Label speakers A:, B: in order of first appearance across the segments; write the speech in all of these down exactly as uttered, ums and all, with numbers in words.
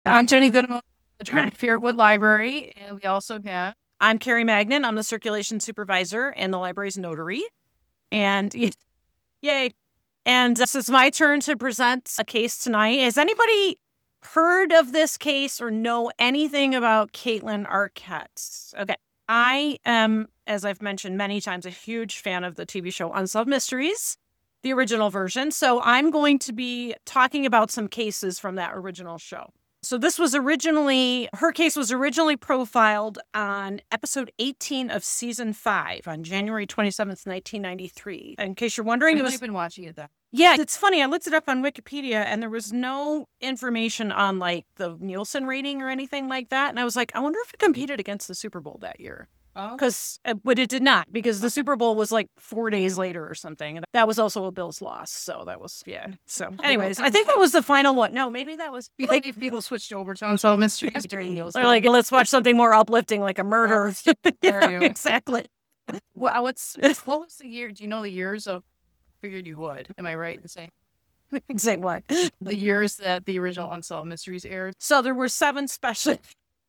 A: I'm Jenny Goodman, the director of Fairwood Library, and we also have.
B: I'm Carrie Magnan. I'm the circulation supervisor and the library's notary. And yay. And this is my turn to present a case tonight. Has anybody heard of this case or know anything about Caitlin Arquette? Okay. I am, as I've mentioned many times, a huge fan of the T V show Unsolved Mysteries, the original version. So I'm going to be talking about some cases from that original show. So this was originally, her case was originally profiled on episode eighteen of season five on January twenty-seventh, nineteen ninety-three. In case you're wondering,
A: I've
B: it was...
A: been watching it then.
B: Yeah, it's funny. I looked it up on Wikipedia and there was no information on like the Nielsen rating or anything like that. And I was like, I wonder if it competed against the Super Bowl that year. Because, oh. uh, but it did not, because the Super Bowl was like four days later or something. And that was also a Bills loss. So that was, yeah. So anyways, I think that was the final one. No, maybe that was.
A: Like if people switched over to Unsolved Mysteries during Nielsen.
B: They're like, let's watch something more uplifting, like a murder. Yeah, exactly.
A: Well, what's, what was the year? Do you know the years of, figured you would. Am I right in saying?
B: Say what?
A: The years that the original Unsolved Mysteries aired.
B: So there were seven special.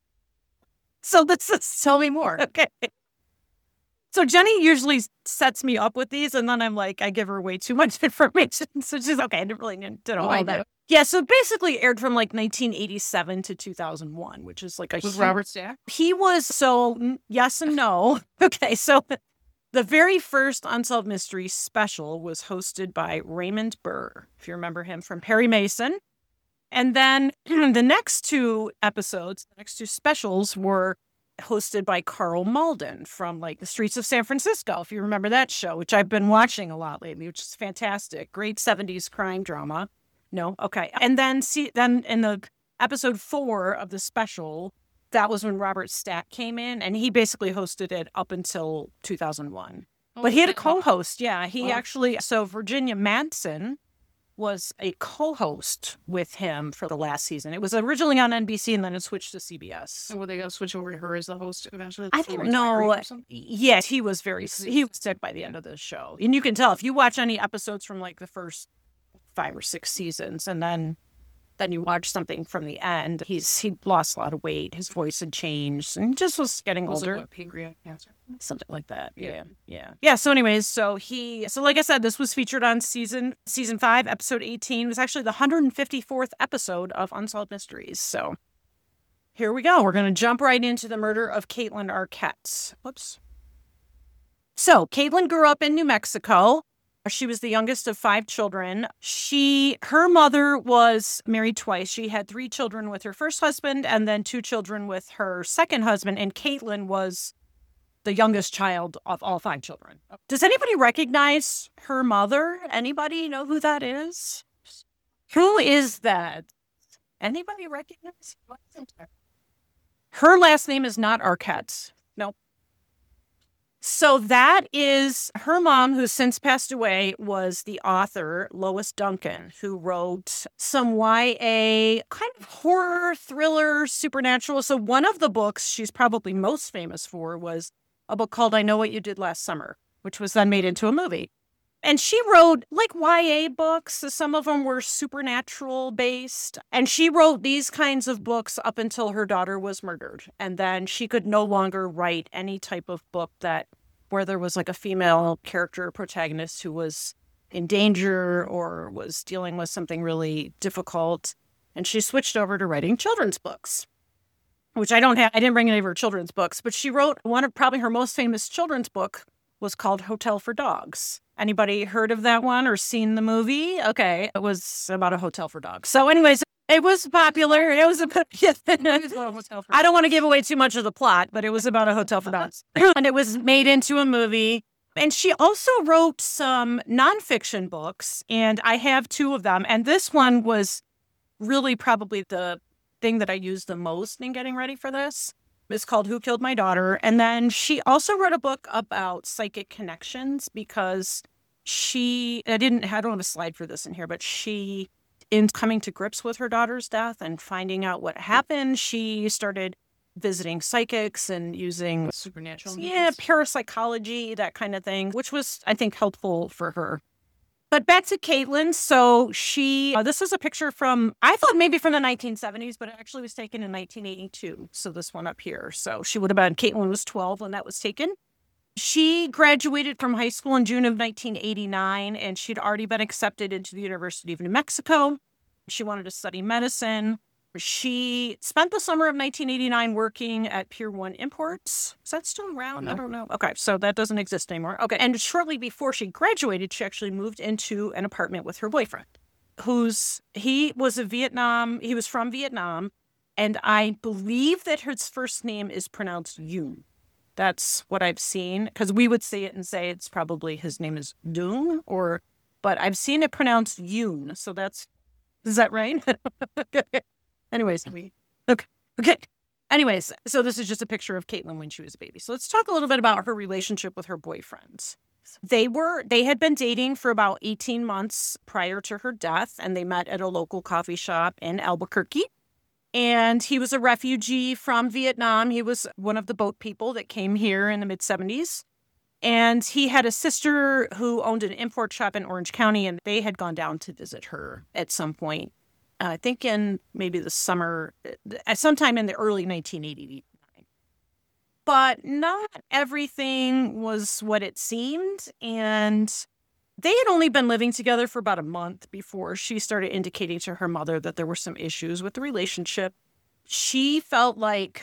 B: So this is,
A: tell me more.
B: Okay. So Jenny usually sets me up with these, and then I'm like, I give her way too much information. So she's okay. I didn't really need to know
A: oh,
B: all that. Yeah. So basically, aired from like nineteen eighty-seven to two thousand one, which is like a.
A: Was
B: huge,
A: Robert Stack?
B: He was so yes and no. Okay, so the very first Unsolved Mysteries special was hosted by Raymond Burr, if you remember him from Perry Mason. And then the next two episodes, the next two specials were hosted by Carl Malden from like The Streets of San Francisco, if you remember that show, which I've been watching a lot lately, which is fantastic. Great seventies crime drama. No? Okay. And then see, then in the episode four of the special, that was when Robert Stack came in, and he basically hosted it up until two thousand one. Oh, but he had a co-host. Yeah, he wow. actually, so Virginia Madsen was a co-host with him for the last season. It was originally on N B C and then it switched to C B S.
A: And were they going to switch over to her as the host eventually?
B: I don't know. Yes, he was very, he was sick by the end of the show. And you can tell if you watch any episodes from like the first five or six seasons and then then you watch something from the end, he's he lost a lot of weight. His voice had changed and he just was getting
A: was
B: older.
A: It what, pancreatic cancer?
B: Something like that. Yeah. yeah. Yeah. Yeah. So anyways, so he, so like I said, this was featured on season, season five, episode eighteen. It was actually the one hundred fifty-fourth episode of Unsolved Mysteries. So here we go. We're going to jump right into the murder of Caitlin Arquette. Whoops. So Caitlin grew up in New Mexico. She was the youngest of five children. She, her mother was married twice. She had three children with her first husband and then two children with her second husband. And Caitlin was the youngest child of all five children. Does anybody recognize her mother? Anybody know who that is? Who is that? Anybody recognize? Her last name is not Arquette. No. So that is her mom, who's since passed away, was the author, Lois Duncan, who wrote some Y A kind of horror, thriller, supernatural. So one of the books she's probably most famous for was a book called I Know What You Did Last Summer, which was then made into a movie. And she wrote like Y A books. Some of them were supernatural based. And she wrote these kinds of books up until her daughter was murdered. And then she could no longer write any type of book that where there was like a female character protagonist who was in danger or was dealing with something really difficult. And she switched over to writing children's books, which I don't have. I didn't bring any of her children's books, but she wrote one of probably her most famous children's book was called Hotel for Dogs. Anybody heard of that one or seen the movie? Okay. It was about a hotel for dogs. So anyways, it was popular. It was about, yeah, I don't want to give away too much of the plot, but it was about a hotel for dogs. And it was made into a movie. And she also wrote some nonfiction books, and I have two of them. And this one was really probably the thing that I used the most in getting ready for this. It's called Who Killed My Daughter. And then she also wrote a book about psychic connections because she, I didn't, I don't have a slide for this in here, but she, in coming to grips with her daughter's death and finding out what happened, she started visiting psychics and using
A: supernatural,
B: yeah, parapsychology, that kind of thing, which was, I think, helpful for her But back to Caitlin. So she, uh, this is a picture from, I thought maybe from the nineteen seventies, but it actually was taken in nineteen eighty-two. So this one up here. So she would have been, Caitlin was twelve when that was taken. She graduated from high school in June of nineteen eighty-nine, and she'd already been accepted into the University of New Mexico. She wanted to study medicine. She spent the summer of nineteen eighty-nine working at Pier one Imports. Is that still around?
A: no.
B: I don't know. Okay, so that doesn't exist anymore. Okay, and shortly before she graduated, she actually moved into an apartment with her boyfriend, who's, he was a Vietnam, he was from Vietnam, and I believe that his first name is pronounced Yoon. That's what I've seen, because we would say it and say it's probably, his name is Doon, or, but I've seen it pronounced Yoon, so that's, is that right? Anyways, we okay. Okay. Anyways, so this is just a picture of Caitlin when she was a baby. So let's talk a little bit about her relationship with her boyfriends. They were they had been dating for about eighteen months prior to her death, and they met at a local coffee shop in Albuquerque. And he was a refugee from Vietnam. He was one of the boat people that came here in the mid seventies. And he had a sister who owned an import shop in Orange County, and they had gone down to visit her at some point. I think in maybe the summer, uh, sometime in the early nineteen eighty-nine. But not everything was what it seemed. And they had only been living together for about a month before she started indicating to her mother that there were some issues with the relationship. She felt like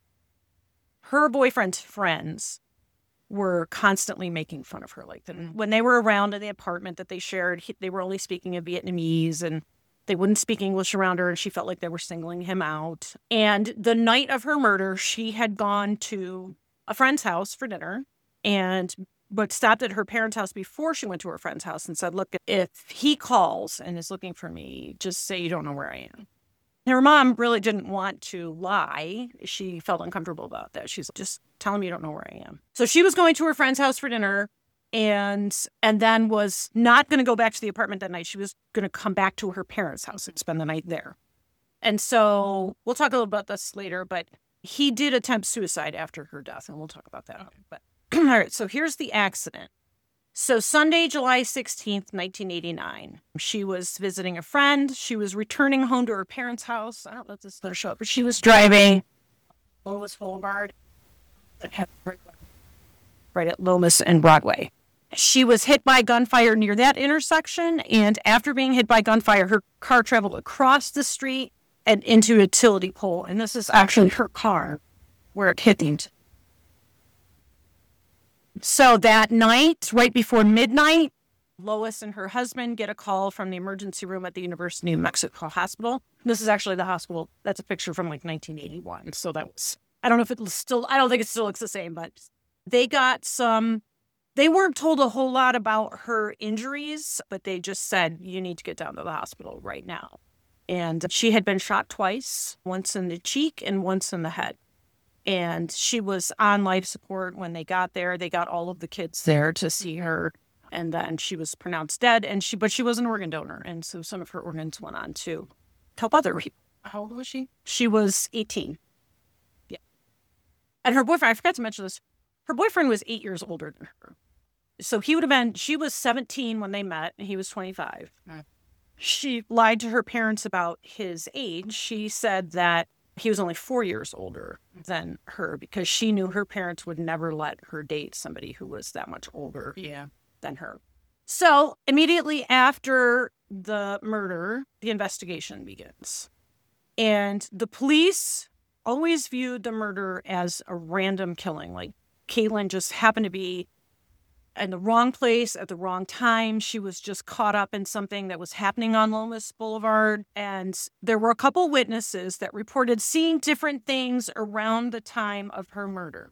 B: her boyfriend's friends were constantly making fun of her. Like the, when they were around in the apartment that they shared, he, they were only speaking in Vietnamese, and they wouldn't speak English around her, and she felt like they were singling him out. And the night of her murder, she had gone to a friend's house for dinner, and but stopped at her parents' house before she went to her friend's house and said, look, if he calls and is looking for me, just say you don't know where I am. And her mom really didn't want to lie. She felt uncomfortable about that. She's like, just tell him you don't know where I am. So she was going to her friend's house for dinner, and and then was not going to go back to the apartment that night. She was going to come back to her parents' house and spend the night there. And so we'll talk a little about this later, but he did attempt suicide after her death, and we'll talk about that. But all right, so here's the accident. So Sunday, July sixteenth, nineteen eighty-nine, she was visiting a friend. She was returning home to her parents' house. I don't know if this is going to show up, but she was driving Lomas Boulevard, right at Lomas and Broadway. She was hit by gunfire near that intersection, and after being hit by gunfire, her car traveled across the street and into a utility pole. And this is actually her car where it hit the. So that night, right before midnight, Lois and her husband get a call from the emergency room at the University of New Mexico Hospital. This is actually the hospital. That's a picture from like nineteen eighty-one. So that was, I don't know if it still, I don't think it still looks the same, but they got some. They weren't told a whole lot about her injuries, but they just said, you need to get down to the hospital right now. And she had been shot twice, once in the cheek and once in the head. And she was on life support when they got there. They got all of the kids there to see her. And then she was pronounced dead, and she, but she was an organ donor. And so some of her organs went on to help other people.
A: How old was she?
B: She was eighteen. Yeah. And her boyfriend, I forgot to mention this, her boyfriend was eight years older than her. So he would have been, she was seventeen when they met, and he was twenty-five.
A: Mm.
B: She lied to her parents about his age. She said that he was only four years older than her because she knew her parents would never let her date somebody who was that much older
A: Yeah.
B: than her. So immediately after the murder, the investigation begins. And the police always viewed the murder as a random killing. Like, Caitlin just happened to be in the wrong place at the wrong time. She was just caught up in something that was happening on Lomas Boulevard. And there were a couple witnesses that reported seeing different things around the time of her murder.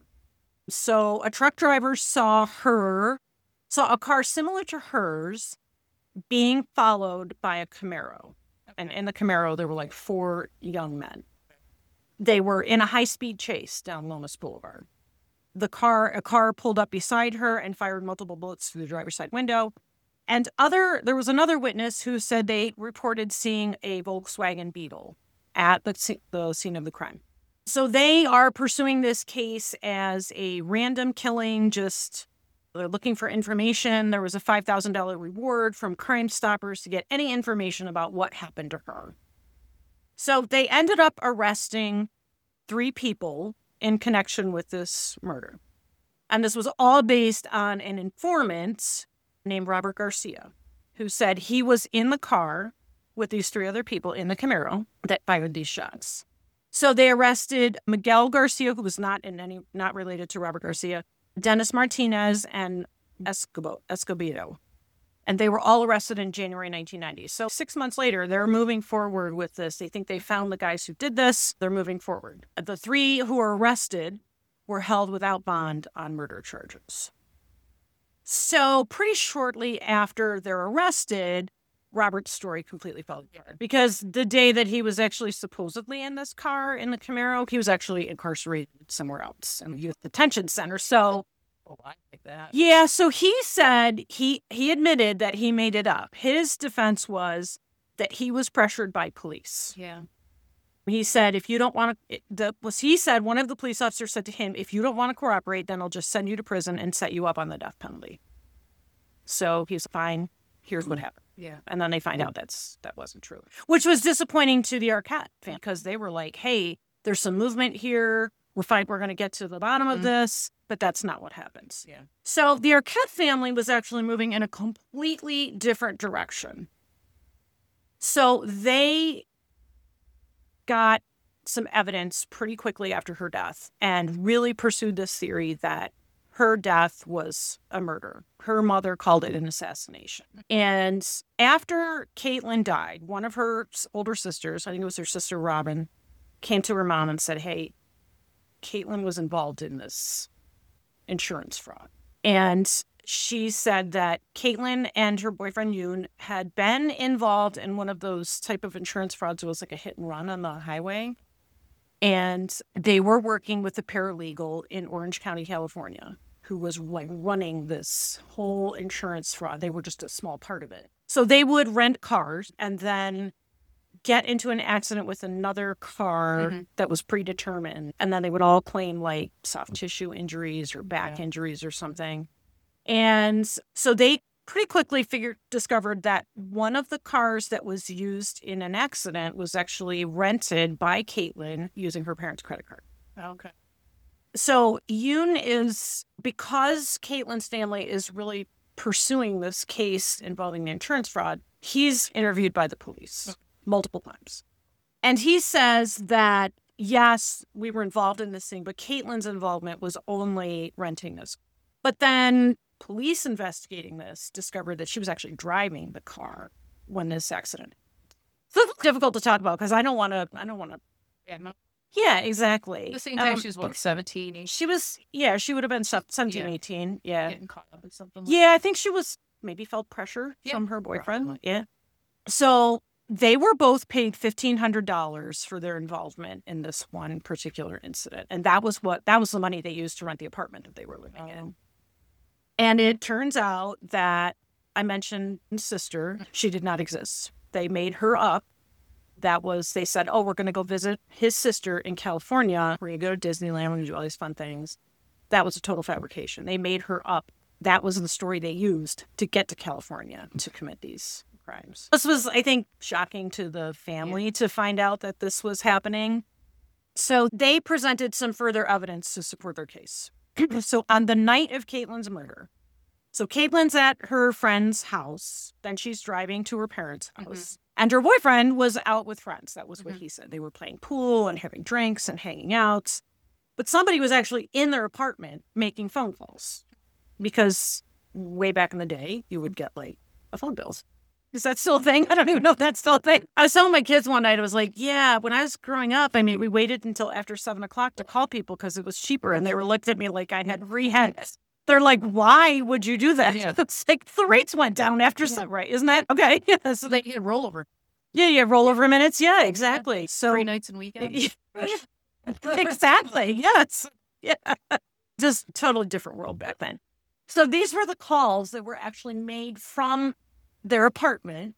B: So a truck driver saw her, saw a car similar to hers being followed by a Camaro. And in the Camaro, there were like four young men. They were in a high-speed chase down Lomas Boulevard. The car, a car pulled up beside her and fired multiple bullets through the driver's side window. And other, there was another witness who said they reported seeing a Volkswagen Beetle at the, the scene of the crime. So they are pursuing this case as a random killing, just They're looking for information. There was a five thousand dollars reward from Crime Stoppers to get any information about what happened to her. So they ended up arresting three people in connection with this murder. And this was all based on an informant named Robert Garcia, who said he was in the car with these three other people in the Camaro that fired these shots. So they arrested Miguel Garcia, who was not in any, not related to Robert Garcia, Dennis Martinez, and Escobo, Escobedo. And they were all arrested in January nineteen ninety. So six months later, they're moving forward with this. They think they found the guys who did this. They're moving forward. The three who were arrested were held without bond on murder charges. So pretty shortly after they're arrested, Robert's story completely fell apart because the day that he was actually supposedly in this car in the Camaro, he was actually incarcerated somewhere else in a youth detention center. So,
A: Oh, I like that.
B: yeah, so he said he he admitted that he made it up. His defense was that he was pressured by police.
A: Yeah.
B: He said, if you don't want to, the was he said one of the police officers said to him, if you don't want to cooperate, then I'll just send you to prison and set you up on the death penalty. So he's fine. Here's what happened.
A: Yeah.
B: And then they find out that's that wasn't true, which was disappointing to the Arquette fan because they were like, hey, there's some movement here. We're fine. We're going to get to the bottom of
A: Mhm.
B: this. But that's not what happens.
A: Yeah.
B: So the Arquette family was actually moving in a completely different direction. So they got some evidence pretty quickly after her death and really pursued this theory that her death was a murder. Her mother called it an assassination. And after Caitlin died, one of her older sisters, I think it was her sister Robin, came to her mom and said, hey, Caitlin was involved in this insurance fraud. And she said that Caitlin and her boyfriend Yoon had been involved in one of those type of insurance frauds. It was like a hit and run on the highway. And they were working with a paralegal in Orange County, California, who was like running this whole insurance fraud. They were just a small part of it. So they would rent cars and then get into an accident with another car
A: Mhm.
B: that was predetermined. And then they would all claim like soft tissue injuries or back
A: Yeah.
B: injuries or something. And so they pretty quickly figured, discovered that one of the cars that was used in an accident was actually rented by Caitlin using her parents' credit card.
A: Okay.
B: So Yoon is, because Caitlin's family is really pursuing this case involving the insurance fraud, he's interviewed by the police multiple times. And he says that, yes, we were involved in this thing, but Caitlin's involvement was only renting this. But then police investigating this discovered that she was actually driving the car when this accident. So it's difficult to talk about because I don't want to, I don't want to.
A: Yeah. No,
B: Yeah, exactly.
A: at the same time,
B: Um,
A: she was what, seventeen, eighteen,
B: She was, yeah, she would have been se- seventeen,
A: Yeah.
B: eighteen. Yeah.
A: getting caught up in something. Like
B: Yeah, I think she was maybe felt pressure
A: Yeah,
B: from her boyfriend.
A: probably.
B: Yeah. So they were both paid fifteen hundred dollars for their involvement in this one particular incident. And that was what, that was the money they used to rent the apartment that they were living in.
A: Um,
B: And it turns out that I mentioned sister, she did not exist. They made her up. That was, they said, oh, we're going to go visit his sister in California. We're going to go to Disneyland. We're going to do all these fun things. That was a total fabrication. They made her up. That was the story they used to get to California to commit these crimes. This was, I think, shocking to the family to find out that this was happening. So they presented some further evidence to support their case. So on the night of Caitlin's murder, so Caitlin's at her friend's house, then she's driving to her parents' house, and her boyfriend was out with friends. That was what
A: Mhm.
B: he said. They were playing pool and having drinks and hanging out. But somebody was actually in their apartment making phone calls because way back in the day, you would get like a phone bill. Is that still a thing? I don't even know if that's still a thing. I was telling my kids one night, I was like, yeah, when I was growing up, I mean, we waited until after seven o'clock to call people because it was cheaper. And they were looked at me like I had three heads. They're like, why would you do that?
A: Yeah.
B: It's like the rates went down after
A: Yeah.
B: some, right? Isn't that okay? Yeah, so
A: So
B: they,
A: they get rollover.
B: yeah, yeah, rollover minutes. Yeah, exactly. So
A: Free nights and weekends.
B: exactly. Yes. Yeah. Just totally different world back then. So these were the calls that were actually made from their apartment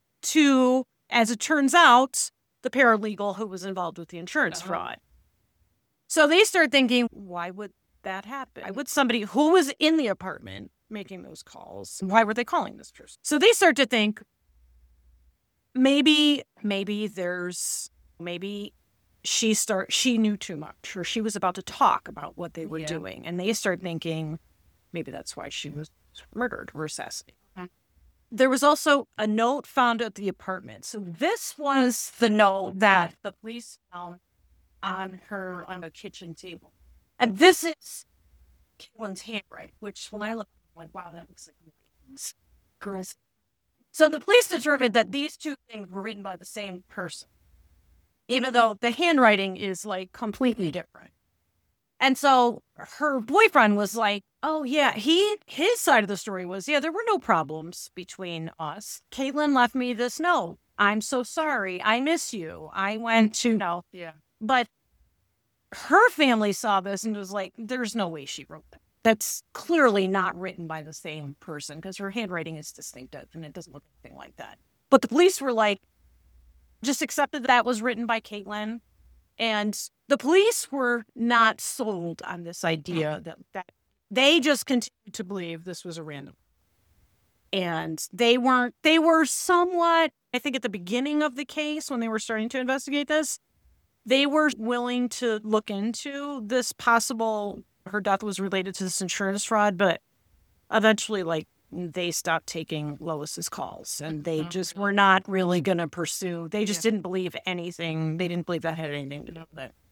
B: to, as it turns out, the paralegal who was involved with the insurance
A: Uh-huh.
B: fraud. So they start thinking, why would that happen? Why would somebody who was in the apartment making those calls, why were they calling this person? So they start to think maybe, maybe there's, maybe she start, she knew too much, or she was about to talk about what they were
A: Yeah.
B: doing. And they start thinking maybe that's why she was murdered or assassinated.
A: Mhm.
B: There was also a note found at the apartment. So this was the note that the police found on her on a kitchen table. And this is Caitlin's handwriting, which when I look, I'm like, wow, that looks like Caitlin's girl's. So the police determined that these two things were written by the same person, even though the handwriting is like completely different. And so her boyfriend was like, oh, yeah, he his side of the story was, yeah, there were no problems between us. Caitlin left me this note. I'm so sorry. I miss you. I went to, no.
A: Yeah.
B: But her family saw this and was like, there's no way she wrote that. That's clearly not written by the same person because her handwriting is distinctive and it doesn't look anything like that. But the police were like, just accepted that was written by Caitlin. And the police were not sold on this idea that, that they just continued to believe this was a random. And they weren't, they were somewhat, I think at the beginning of the case when they were starting to investigate this, they were willing to look into this possible, her death was related to this insurance fraud, but eventually, like, they stopped taking Lois's calls and they just were not really going to pursue. They just
A: Yeah.
B: didn't believe anything. They didn't believe that had anything to do with it.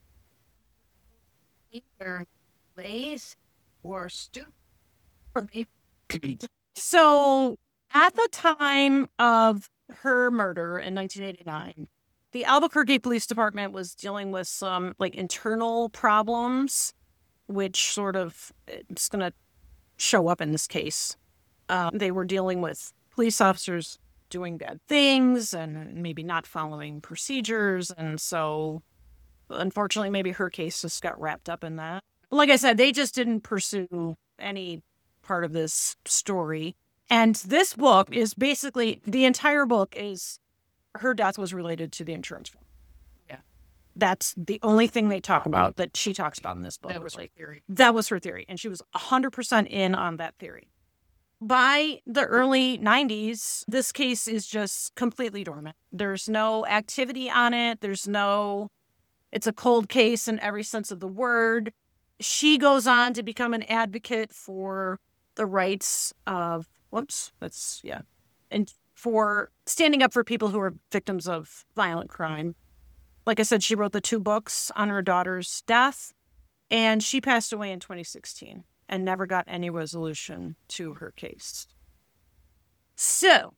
A: Either Lays or Stu. Or maybe.
B: So at the time of her murder in nineteen eighty-nine, the Albuquerque Police Department was dealing with some like internal problems, which sort of it's going to show up in this case. Um, they were dealing with police officers doing bad things and maybe not following procedures. And so, unfortunately, maybe her case just got wrapped up in that. But like I said, they just didn't pursue any part of this story. And this book is basically, the entire book is her death was related to the insurance fraud.
A: Yeah.
B: That's the only thing they talk about that she talks about in this book.
A: That was
B: like,
A: her theory.
B: that was her theory. And she was one hundred percent in on that theory. By the early nineties, this case is just completely dormant. There's no activity on it. There's no, it's a cold case in every sense of the word. She goes on to become an advocate for the rights of, whoops, that's, yeah, and for standing up for people who are victims of violent crime. Like I said, she wrote the two books on her daughter's death, and she passed away in twenty sixteen. And never got any resolution to her case. So,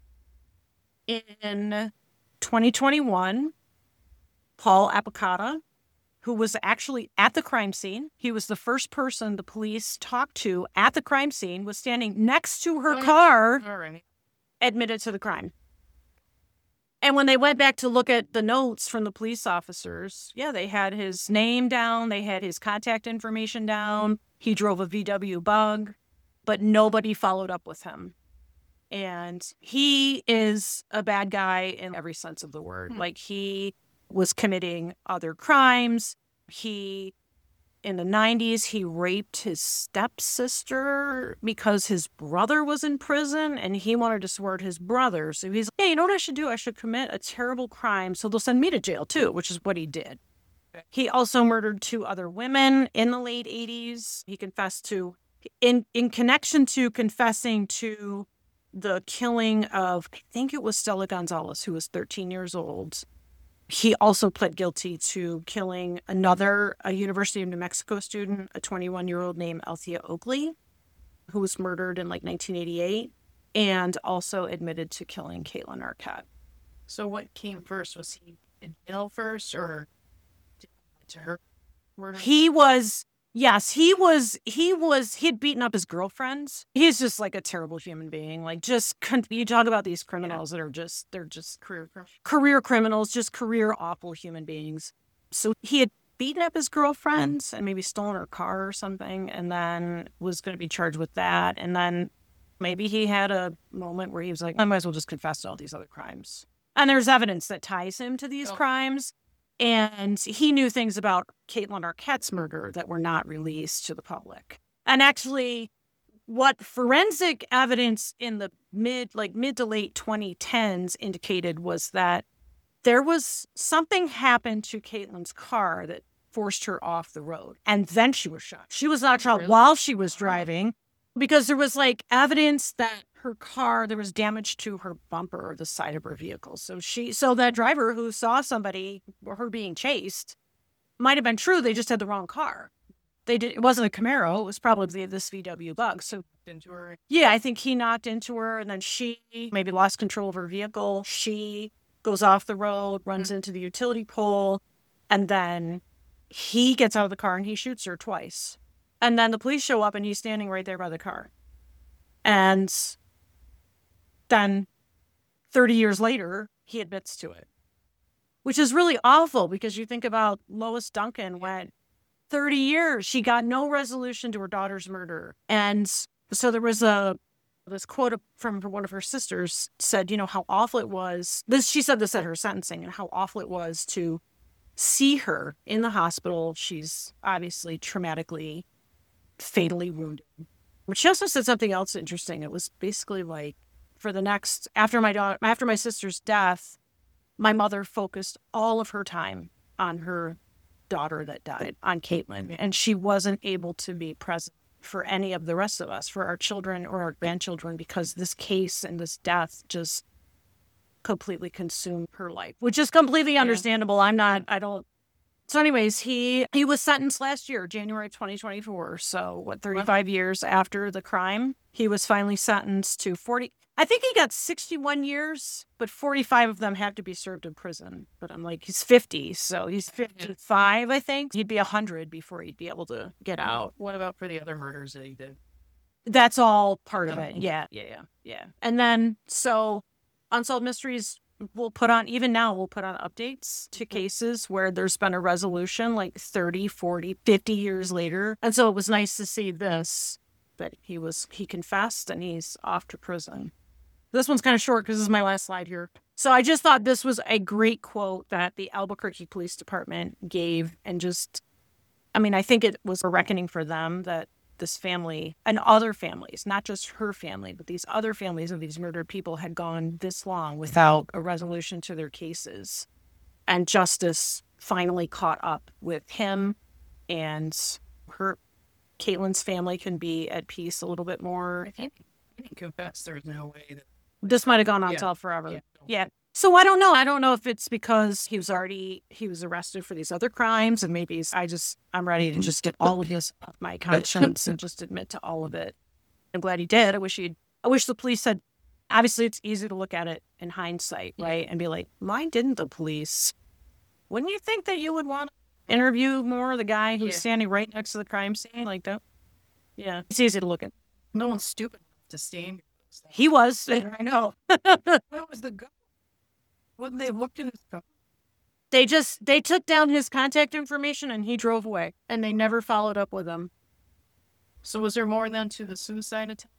B: in twenty twenty-one, Paul Apicata, who was actually at the crime scene, he was the first person the police talked to at the crime scene, was standing next to her
A: Alright.
B: car,
A: All right.
B: admitted to the crime. And when they went back to look at the notes from the police officers, yeah, they had his name down, they had his contact information down. He drove a V W Bug, but nobody followed up with him. And he is a bad guy in every sense of the word.
A: Hmm.
B: Like, he was committing other crimes. He, in the nineties, he raped his stepsister because his brother was in prison and he wanted to support his brother. So he's like, hey, you know what I should do? I should commit a terrible crime so they'll send me to jail too, which is what he did. He also murdered two other women in the late eighties. He confessed to, in, in connection to confessing to the killing of, I think it was Stella Gonzalez, who was thirteen years old. He also pled guilty to killing another a University of New Mexico student, a twenty-one-year-old named Althea Oakley, who was murdered in like nineteen eighty-eight, and also admitted to killing Caitlin Arquette.
A: So what came first? Was he in jail first or to her murder?
B: He was, yes, he was, he was, he'd beaten up his girlfriends. He's just like a terrible human being. Like, just, con- you talk about these criminals that are just, they're just
A: career criminal.
B: career criminals, just career awful human beings. So he had beaten up his girlfriends and maybe stolen her car or something, and then was going to be charged with that. And then maybe he had a moment where he was like, I might as well just confess to all these other crimes. And there's evidence that ties him to these
A: Oh.
B: crimes. And he knew things about Caitlin Arquette's murder that were not released to the public. And actually, what forensic evidence in the mid, like mid to late twenty tens indicated was that there was something happened to Caitlin's car that forced her off the road. And then she was shot. She was not shot
A: Really?
B: while she was driving because there was like evidence that her car, there was damage to her bumper or the side of her vehicle. So she, so that driver who saw somebody or her being chased might have been true. They just had the wrong car. They did. It wasn't a Camaro. It was probably this V W Bug. So
A: Into her.
B: yeah, I think he knocked into her and then she maybe lost control of her vehicle. She goes off the road, runs into the utility pole, and then he gets out of the car and he shoots her twice. And then the police show up and he's standing right there by the car. And then thirty years later, he admits to it, which is really awful because you think about Lois Duncan went thirty years. She got no resolution to her daughter's murder. And so there was a this quote from one of her sisters said, you know, how awful it was. This she said this at her sentencing and how awful it was to see her in the hospital. She's obviously traumatically, fatally wounded. But she also said something else interesting. It was basically like for the next after my daughter after my sister's death, my mother focused all of her time on her daughter that died, on Caitlin, and she wasn't able to be present for any of the rest of us, for our children or our grandchildren, because this case and this death just completely consumed her life, which is completely understandable. I'm not, I don't. So anyways, he he was sentenced last year, January twenty twenty-four. So what, thirty-five years after the crime, he was finally sentenced to forty. I think he got sixty-one years, but forty-five of them had to be served in prison. But I'm like, he's fifty, so he's fifty-five, I think. He'd be one hundred before he'd be able to get out.
A: What about for the other murders that he did?
B: That's all part of it. Yeah, yeah, yeah, yeah. And then, so Unsolved Mysteries will put on, even now, we'll put on updates to cases where there's been a resolution like thirty, forty, fifty years later. And so it was nice to see this, that he was, he confessed and he's off to prison. This one's kind of short because this is my last slide here. So I just thought this was a great quote that the Albuquerque Police Department gave. And just, I mean, I think it was a reckoning for them that this family and other families, not just her family, but these other families of these murdered people had gone this long without a resolution to their cases. And justice finally caught up with him, and her, Caitlin's family can be at peace a little bit more.
A: I think I think confess there's no way that
B: This might have gone on
A: Yeah.
B: till forever.
A: Yeah.
B: Yeah. So I don't know. I don't know if it's because he was already, he was arrested for these other crimes, and maybe he's, I just, I'm ready to just get all of this off my conscience and just admit to all of it. I'm glad he did. I wish he'd, I wish the police had, obviously it's easy to look at it in hindsight, right? And be like, why didn't the police? Wouldn't you think that you would want to interview more of the guy who's
A: Yeah.
B: standing right next to the crime scene like that? Yeah. It's easy to look at.
A: no one's stupid enough to stand.
B: He was.
A: I know. What was the go? What they looked in his car?
B: They just, they took down his contact information and he drove away, and they never followed up with him.
A: So was there more than to the suicide attempt?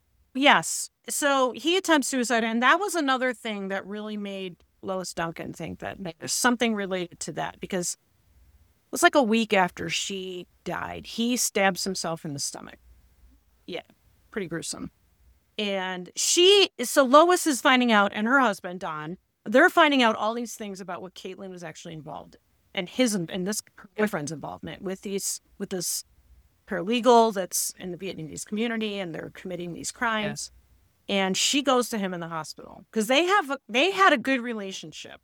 B: Yes. So he attempts suicide, and that was another thing that really made Lois Duncan think that there's something related to that, because it was like a week after she died, he stabs himself in the stomach. Yeah, pretty gruesome. And she, so Lois is finding out, and her husband, Don, they're finding out all these things about what Caitlin was actually involved in, and his, and this her boyfriend's involvement with these, with this paralegal that's in the Vietnamese community, and they're committing these crimes. And she goes to him in the hospital because they have, a, they had a good relationship.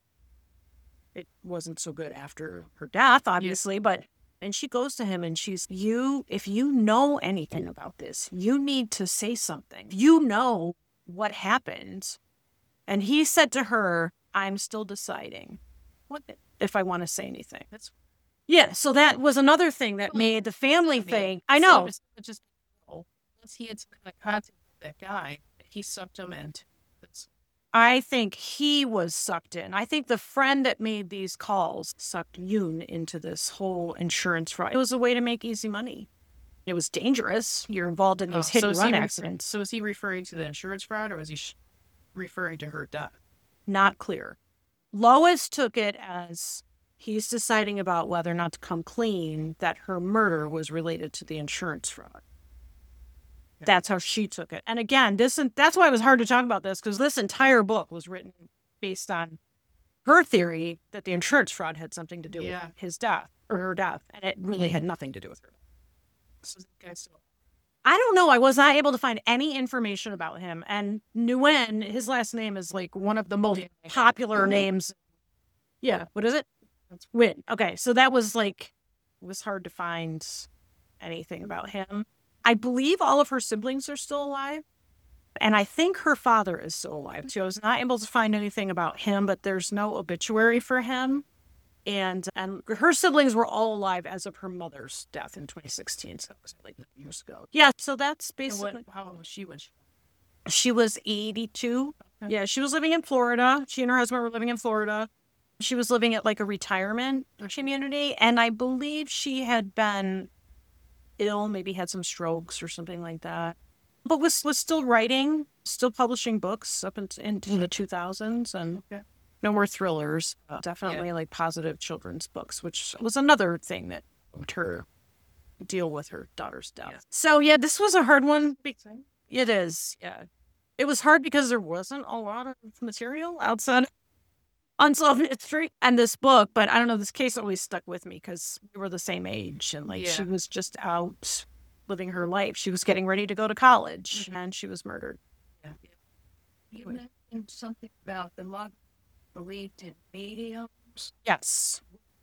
B: It wasn't so good after her death, obviously, but, and she goes to him and she's, you, if you know anything about this, you need to say something. You know what happened. And he said to her, I'm still deciding what if I want to say anything.
A: That's
B: Yeah, so that was another thing that made the family thing. I know.
A: So it's just once he had some kind of contact with that guy, he sucked him into. That's
B: I think he was sucked in. I think the friend that made these calls sucked Yoon into this whole insurance fraud. It was a way to make easy money. It was dangerous. You're involved in these
A: Oh,
B: hit
A: so
B: and
A: is he
B: run
A: refer-
B: accidents.
A: So is he referring to the insurance fraud, or is he sh- referring to her death?
B: Not clear. Lois took it as he's deciding about whether or not to come clean that her murder was related to the insurance fraud. That's how she took it. And again, this that's why it was hard to talk about this, because this entire book was written based on her theory that the insurance fraud had something to do
A: Yeah.
B: with his death or her death, and it really had nothing to do with her. I don't know. I was not able to find any information about him. And Nguyen, his last name is like one of the most popular names. Yeah. What is it? That's Nguyen. Okay. So that was like, it was hard to find anything about him. I believe all of her siblings are still alive. And I think her father is still alive too. I was not able to find anything about him, but there's no obituary for him. And and her siblings were all alive as of her mother's death in twenty sixteen. So it was like years ago. Yeah, so that's
A: And
B: basically.
A: what, how old was she when she?
B: She was eighty-two.
A: Okay.
B: Yeah, she was living in Florida. She and her husband were living in Florida. She was living at like a retirement community. And I believe she had been ill, maybe had some strokes or something like that. But was was still writing, still publishing books up into, into the two thousands. And
A: Okay.
B: no more thrillers, but definitely like positive children's books, which was another thing that helped her deal with her daughter's death.
A: Yeah.
B: So yeah, this was a hard one. It is, yeah. It was hard because there wasn't a lot of material outside of Unsolved Mystery and this book, but I don't know, this case always stuck with me because we were the same age, and like she
A: Yeah.
B: was just out living her life. She was getting ready to go to college,
A: Mhm.
B: and she was murdered.
A: Yeah. You mentioned something about the lot believed in mediums.
B: Yes.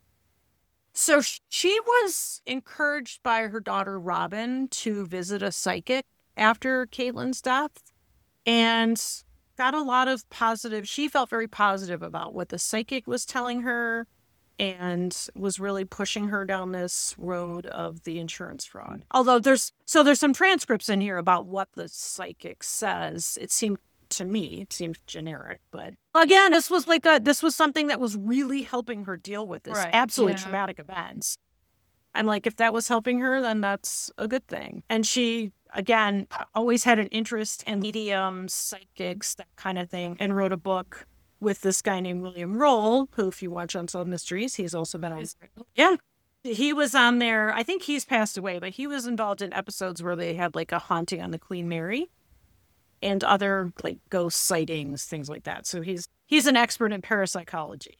B: So sh- she was encouraged by her daughter Robin to visit a psychic after Caitlin's death, and got a lot of positive. She felt very positive about what the psychic was telling her, and was really pushing her down this road of the insurance fraud. Although there's so there's some transcripts in here about what the psychic says. It seemed to me, it seemed generic, but again, this was like a this was something that was really helping her deal with this
A: Right,
B: absolutely
A: yeah.
B: traumatic events. And like, if that was helping her, then that's a good thing. And she, again, always had an interest in mediums, psychics, that kind of thing, and wrote a book with this guy named William Roll, who, if you watch Unsolved Mysteries, he's also been on. Yeah. He was on there. I think he's passed away, but he was involved in episodes where they had like a haunting on the Queen Mary and other like ghost sightings, things like that. So he's he's an expert in parapsychology.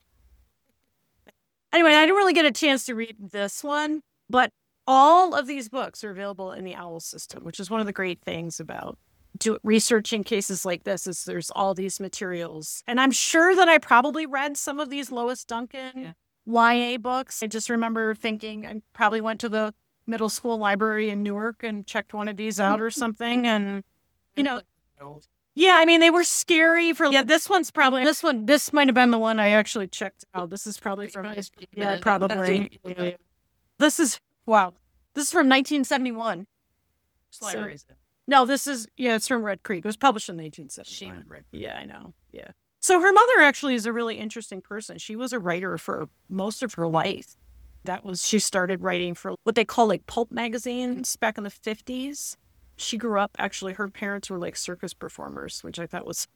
B: Anyway, I didn't really get a chance to read this one, but all of these books are available in the OWL system, which is one of the great things about do, researching cases like this is there's all these materials. And I'm sure that I probably read some of these Lois Duncan
A: Yeah.
B: Y A books. I just remember thinking I probably went to the middle school library in Newark and checked one of these out or something. And, you know, yeah, I mean, they were scary for, yeah, this one's probably, this one, this might have been the one I actually checked out. This is probably from, yeah, probably. This is, wow, this is from nineteen seventy-one.
A: Libraries.
B: No, this is, yeah, it's from Red Creek. It was published in eighteen seventy-one.
A: Shame Red
B: Yeah, I know. Yeah. So her mother actually is a really interesting person. She was a writer for most of her life. That was, she started writing for what they call like pulp magazines back in the fifties. She grew up, actually, her parents were like circus performers, which I thought was.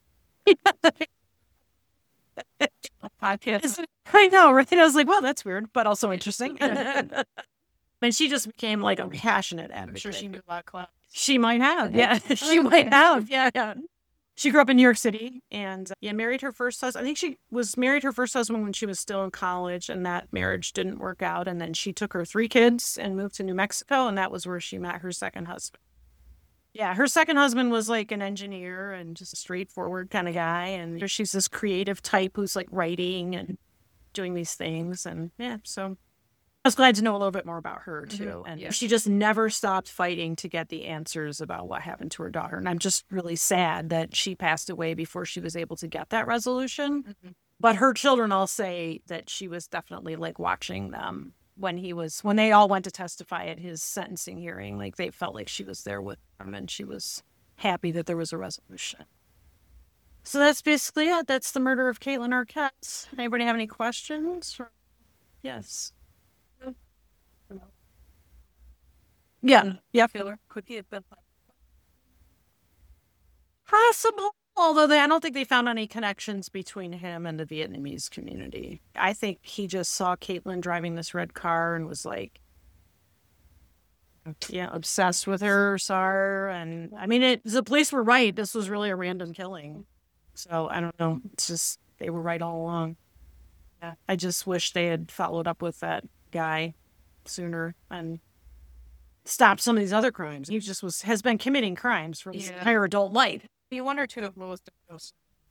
B: I know, right? I was like, well, that's weird, but also interesting. And she just became like a passionate
A: I'm
B: advocate.
A: sure she knew a lot of clowns.
B: She might have, yeah. She might have, yeah, yeah. She grew up in New York City and, uh, yeah, married her first husband. I think she was married her first husband when she was still in college, and that marriage didn't work out. And then she took her three kids and moved to New Mexico, and that was where she met her second husband. Yeah, her second husband was like an engineer and just a straightforward kind of guy. And she's this creative type who's like writing and doing these things. And yeah, so I was glad to know a little bit more about her too.
A: Mhm,
B: And
A: yeah.
B: she just never stopped fighting to get the answers about what happened to her daughter. And I'm just really sad that she passed away before she was able to get that resolution.
A: Mhm.
B: But her children all say that she was definitely like watching them when he was, when they all went to testify at his sentencing hearing. Like they felt like she was there with them and she was happy that there was a resolution. So that's basically it. That's the murder of Caitlin Arquette. Anybody have any questions? Or- Yes. Yeah. Yeah.
A: Killer. Could he have been like
B: Possible. Although they, I don't think they found any connections between him and the Vietnamese community. I think he just saw Caitlin driving this red car and was like, yeah, obsessed with her, saw her. And I mean, it, the police were right. This was really a random killing. So I don't know. It's just, they were right all along. Yeah. I just wish they had followed up with that guy sooner and stopped some of these other crimes. He just was, has been committing crimes for his
A: Yeah.
B: entire adult life.
A: You wonder too if Lois was.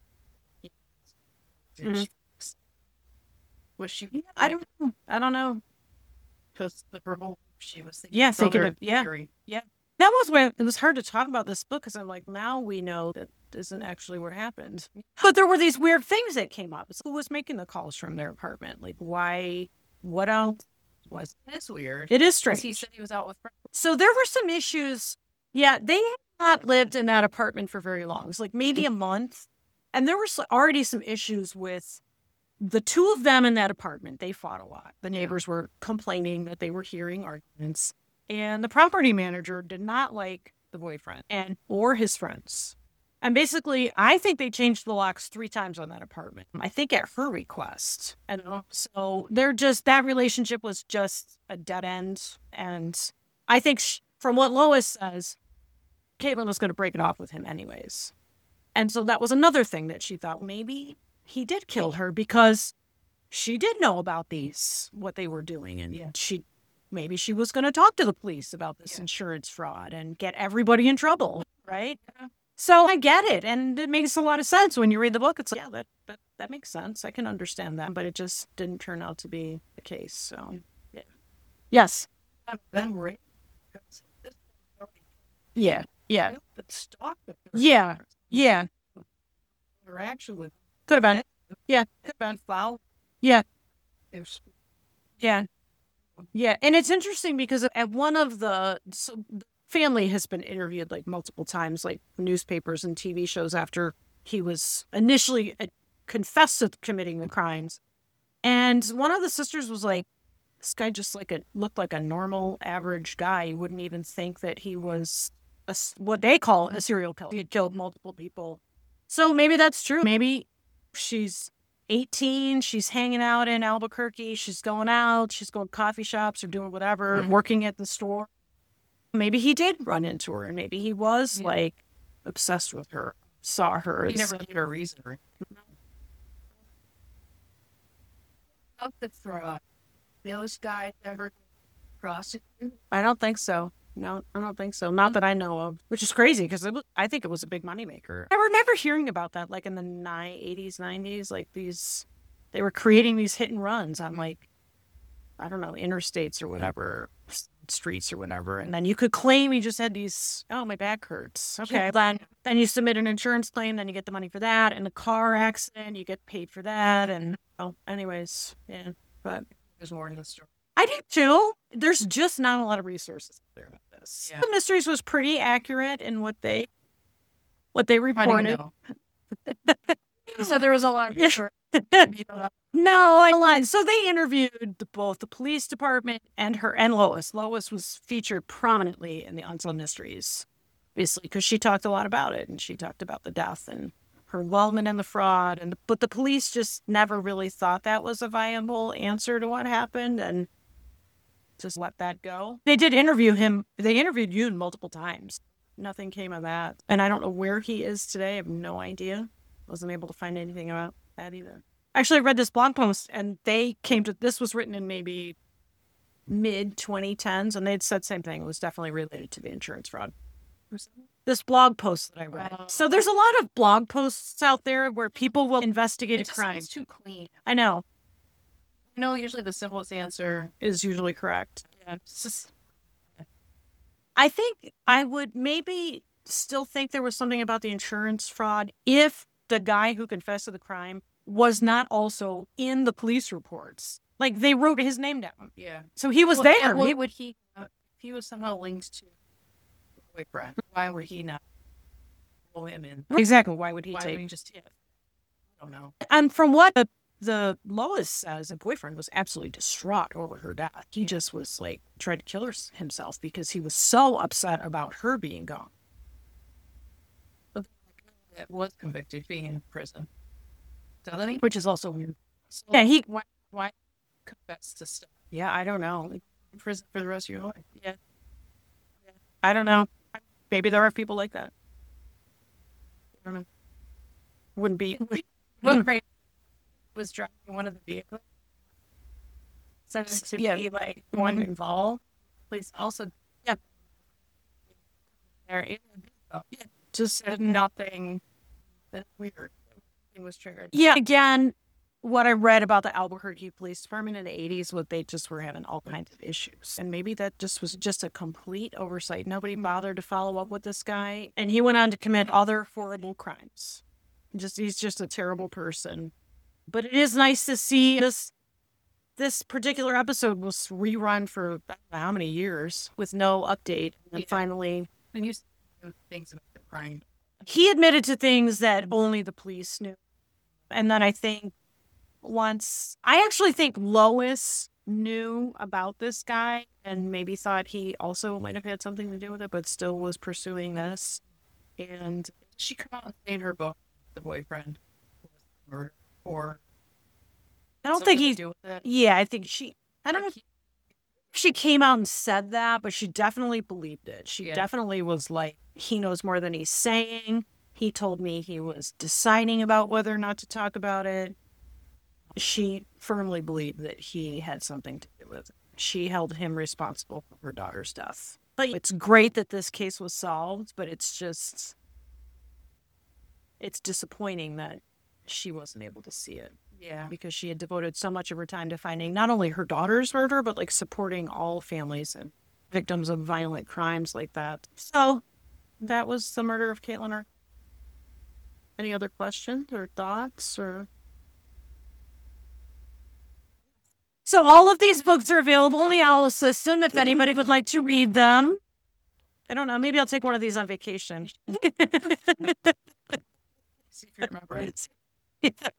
B: Mhm.
A: Was she?
B: I don't know. I don't know.
A: Because the her whole she was thinking.
B: Yeah, thinking
A: brother
B: of- yeah.
A: theory.
B: That was when it was hard to talk about this book because I'm like, now we know that isn't actually what happened. But there were these weird things that came up. Who was making the calls from their apartment? Like, why? What else was?
A: That's weird.
B: It is
A: 'Cause
B: strange.
A: he said he was out with friends.
B: So there were some issues. Yeah, they had not lived in that apartment for very long. It was like maybe a month. And there were s- already some issues with the two of them in that apartment. They fought a lot. The neighbors were complaining that they were hearing arguments. And the property manager did not like the boyfriend and or his friends. And basically, I think they changed the locks three times on that apartment. I think at her request. And so they're just, that relationship was just a dead end. And I think sh- from what Lois says, Caitlin was going to break it off with him anyways. And so that was another thing that she thought maybe he did kill her because she did know about these, what they were doing. And
A: Yeah.
B: she, maybe she was going to talk to the police about this
A: Yeah.
B: insurance fraud and get everybody in trouble, right?
A: Yeah.
B: So I get it. And it makes a lot of sense when you read the book. It's like, yeah, that, that, that makes sense. I can understand that. But it just didn't turn out to be the case. So, yeah. Yes.
A: Then right.
B: Yeah. Yeah.
A: But stalk the
B: Yeah. Yeah.
A: interaction with
B: Could have been.
A: could have been foul.
B: Yeah.
A: If
B: Yeah. Yeah. And it's interesting because at one of the, so the family has been interviewed like multiple times, like newspapers and T V shows after he was initially uh, confessed to committing the crimes. And one of the sisters was like, this guy just like a, looked like a normal average guy. You wouldn't even think that he was a s what they call a serial killer. He had killed multiple people. So maybe that's true. Maybe she's eighteen, she's hanging out in Albuquerque, she's going out, she's going to coffee shops or doing whatever,
A: Mhm.
B: working at the store. Maybe he did run into her and maybe he was
A: Yeah.
B: like obsessed with her, saw her.
A: he
B: as-
A: never gave a reason. for it. Of the fraud, those guys ever prosecuted?
B: I don't think so. No, I don't think so. Not that I know of, which is crazy because I think it was a big moneymaker. I remember hearing about that like in the ni- eighties, nineties, like these, they were creating these hit and runs on like, I don't know, interstates or whatever, s- streets or whatever. And then you could claim you just had these, oh, my back hurts. Okay.
A: Yeah.
B: Then, then you submit an insurance claim, then you get the money for that. And the car accident, you get paid for that. And, oh, anyways, yeah. But
A: There's more in the story.
B: I do too. There's just not a lot of resources there about this.
A: Yeah.
B: The Mysteries was pretty accurate in what they what they
A: I don't
B: reported.
A: know. So there was a lot of
B: Yeah.
A: short.
B: No, I lied. So they interviewed the, both the police department and her and Lois. Lois was featured prominently in the Unsolved Mysteries, obviously, because she talked a lot about it and she talked about the death and her involvement in the fraud. And but the police just never really thought that was a viable answer to what happened and just let that go. They did interview him. They interviewed Yoon multiple times. Nothing came of that. And I don't know where he is today. I have no idea. Wasn't able to find anything about that either. Actually, I read this blog post and they came to, this was written in maybe mid twenty tens and they'd said same thing. It was definitely related to the insurance fraud. This blog post that I read.
A: Wow.
B: So there's a lot of blog posts out there where people will investigate
A: It
B: a
A: just
B: crime.
A: sounds too clean.
B: I know,
A: You know, usually the simplest answer.
B: is usually correct.
A: Yeah, it's just
B: I think I would maybe still think there was something about the insurance fraud if the guy who confessed to the crime was not also in the police reports. Like they wrote his name down.
A: yeah.
B: So he was
A: Well,
B: there.
A: and What
B: He-
A: would he? Uh, if he was somehow linked to the boyfriend, why would he not pull him in?
B: exactly. Why would he
A: Why
B: take?
A: would he just? Yeah, I don't know.
B: And from what the, the Lois says, the boyfriend was absolutely distraught over her death. He just was like tried to kill her, himself because he was so upset about her being gone.
A: that was convicted being in prison. Doesn't he?
B: Which is also weird.
A: So
B: Yeah, he.
A: why why confess to stuff
B: Yeah, I don't know.
A: in prison for the rest of your life?
B: Yeah. I don't know. Maybe there are people like that.
A: I don't know.
B: Wouldn't be.
A: What great was driving one of the vehicles. So to
B: Yeah.
A: be like one involved, please also
B: Yeah.
A: there is a
B: Yeah.
A: just said nothing that weird. It was triggered.
B: Yeah. Again, what I read about the Albuquerque Police Department in the eighties was they just were having all kinds of issues. And maybe that just was just a complete oversight. Nobody bothered to follow up with this guy. And he went on to commit other horrible crimes. Just he's just a terrible person. But it is nice to see this this particular episode was rerun for I don't know how many years with no update. And
A: Yeah.
B: finally
A: And you see things about the crime.
B: he admitted to things that only the police knew. And then I think once, I actually think Lois knew about this guy and maybe thought he also might have had something to do with it, but still was pursuing this. And
A: Did she come out and say in her book the boyfriend was murdered or
B: I don't
A: something
B: think he,
A: to do with it?
B: yeah, I think she, I don't know
A: Like,
B: if she came out and said that, but she definitely believed it. She
A: Yeah.
B: definitely was like, he knows more than he's saying. He told me he was deciding about whether or not to talk about it. She firmly believed that he had something to do with it. She held him responsible for her daughter's death. But it's great that this case was solved, but it's just, it's disappointing that she wasn't able to see it
A: Yeah.
B: because she had devoted so much of her time to finding not only her daughter's murder, but like supporting all families and victims of violent crimes like that. So that was the murder of Caitlin Arthur. Any other questions or thoughts or? So all of these books are available in the Owl System if anybody would like to read them. I don't know. Maybe I'll take one of these on vacation.
A: See if you remember it.